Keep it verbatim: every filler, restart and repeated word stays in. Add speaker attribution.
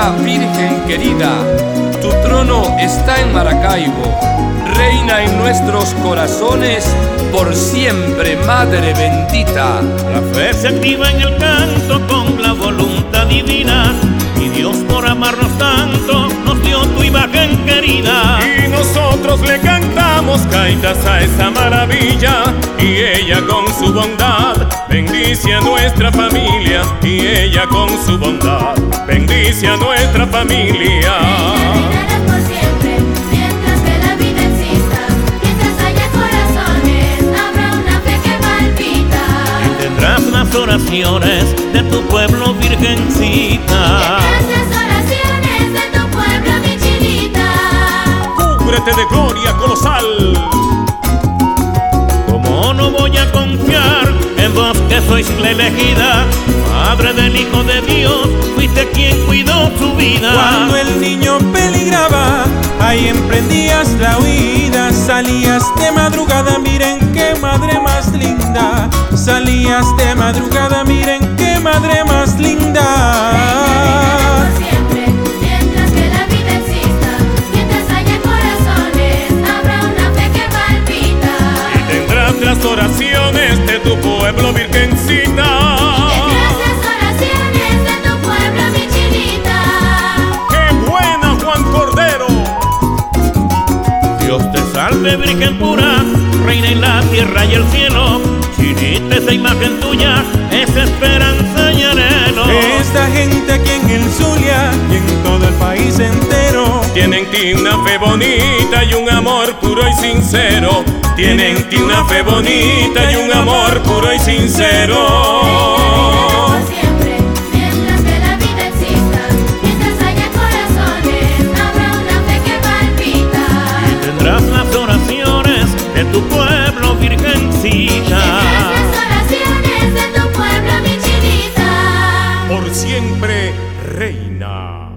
Speaker 1: Reina Virgen querida, tu trono está en Maracaibo. Reina en nuestros corazones, por siempre, Madre bendita.
Speaker 2: La fe se activa en el canto con la voluntad divina, y Dios por amarnos tanto nos dio tu imagen querida.
Speaker 3: Y nosotros le cantamos gaitas a esa maravilla, y ella con su bondad bendice a nuestra familia, y ella con su bondad bendice a nuestra familia.
Speaker 4: Reinarás por siempre, mientras que la vida exista, mientras haya corazones, habrá una fe que palpita.
Speaker 2: Y tendrás las oraciones de tu pueblo, virgencita.
Speaker 4: Tendrás las oraciones de tu pueblo, mi chinita.
Speaker 3: Cúbrete de gloria colosal.
Speaker 2: ¿Cómo no voy a confiar en vos que sois la elegida? Madre del Hijo de Dios, fuiste quien cuidó su vida.
Speaker 5: Cuando el niño peligraba, ahí emprendías la huida. Salías de madrugada, miren qué madre más linda. Salías de madrugada, miren qué madre más linda.
Speaker 4: Reinarás por siempre, mientras que la vida exista, mientras haya corazones, habrá una fe que palpita.
Speaker 3: Y tendrás las oraciones de tu pueblo, virgencita.
Speaker 4: Tendrás las oraciones de tu pueblo, mi chinita.
Speaker 3: ¡Qué buena, Juan Cordero!
Speaker 2: Dios te salve, Virgen pura, reina en la tierra y el cielo. Chinita, esa imagen tuya es esperanza y anhelo.
Speaker 5: Esta gente aquí en el Zulia y en todo el país entero
Speaker 3: Tienen en ti una fe bonita y un amor puro y sincero. Tienen en ti una fe bonita y un amor puro y sincero.
Speaker 4: Por siempre, mientras que la vida exista, mientras haya corazones, habrá una fe que palpita.
Speaker 2: Y tendrás las oraciones de tu pueblo, virgencita.
Speaker 4: Tendrás las oraciones de tu pueblo, mi chinita.
Speaker 3: Por siempre, reina.